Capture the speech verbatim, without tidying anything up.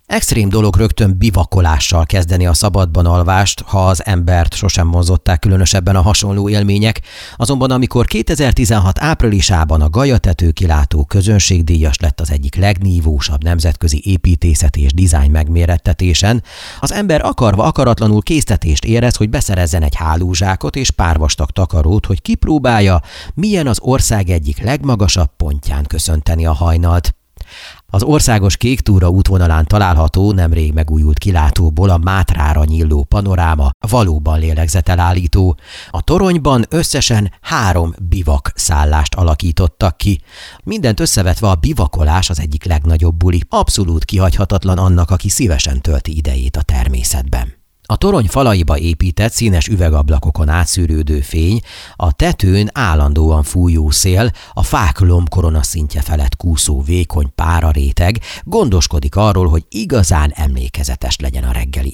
Extrém dolog rögtön bivakolással kezdeni a szabadban alvást, ha az embert sosem vonzották különösebben a hasonló élmények, azonban amikor kétezer-tizenhat áprilisában a Gaja-tető kilátó közönségdíjas lett az egyik legnívósabb nemzetközi építészet és dizájn megmérettetésen, az ember akarva akaratlanul késztetést érez, hogy beszerezzen egy hálózsákot és pár vastag takarót, hogy kipróbálja, milyen az ország egyik legmagasabb pontján köszönteni a hajnalt. Az országos Kéktúra útvonalán található, nemrég megújult kilátóból a Mátrára nyíló panoráma valóban lélegzetelállító. A toronyban összesen három bivak szállást alakítottak ki. Mindent összevetve a bivakolás az egyik legnagyobb buli, abszolút kihagyhatatlan annak, aki szívesen tölti idejét a természetben. A torony falaiba épített színes üvegablakokon átszűrődő fény, a tetőn állandóan fújó szél, a fák lombkorona szintje felett kúszó vékony páraréteg gondoskodik arról, hogy igazán emlékezetes legyen a reggeli